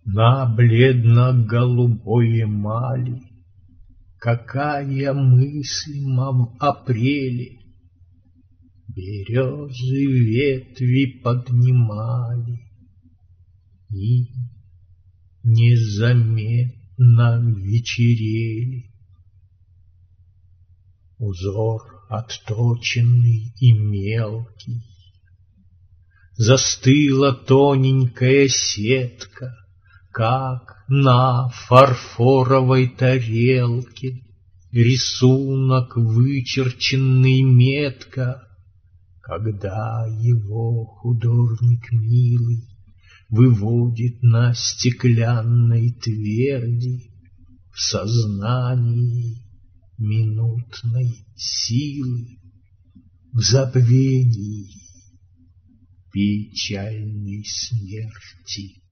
На бледно-голубой эмали какая мысль в апреле. Березы ветви поднимали и незаметно вечерели. Узор отточенный и мелкий, застыла тоненькая сетка, как на фарфоровой тарелке рисунок, вычерченный метко, когда его художник милый выводит на стеклянной тверди в сознании минутной силы, в забвении печальной смерти.